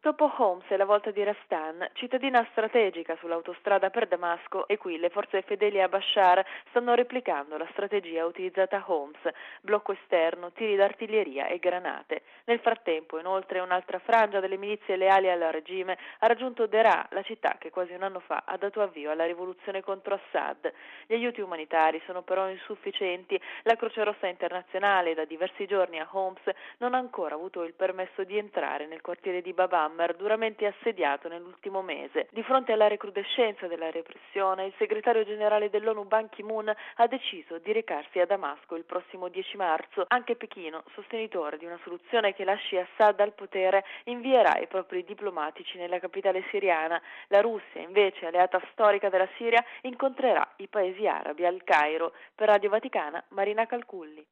Dopo Homs è la volta di Rastan, cittadina strategica sull'autostrada per Damasco, e qui le forze fedeli a Bashar stanno replicando la strategia utilizzata a Homs, blocco esterno, tiri d'artiglieria e granate. Nel frattempo, inoltre, un'altra frangia delle milizie leali al regime ha raggiunto Deraa, la città che quasi un anno fa ha dato avvio alla rivoluzione contro Assad. Gli aiuti umanitari sono però insufficienti. La Croce Rossa Internazionale da diversi giorni a Homs non ha ancora avuto il permesso di entrare nel quartiere di Bab Amr, duramente assediato nell'ultimo mese. Di fronte alla recrudescenza della repressione, il segretario generale dell'ONU Ban Ki-moon ha deciso di recarsi a Damasco il prossimo 10 marzo. Anche Pechino, sostenitore di una soluzione che lasci Assad al potere, invierà i propri diplomatici nella capitale siriana. La Russia, invece, alleata storica della Siria, incontrerà i paesi arabi al Cairo. Per Radio Vaticana, Marina Calculli.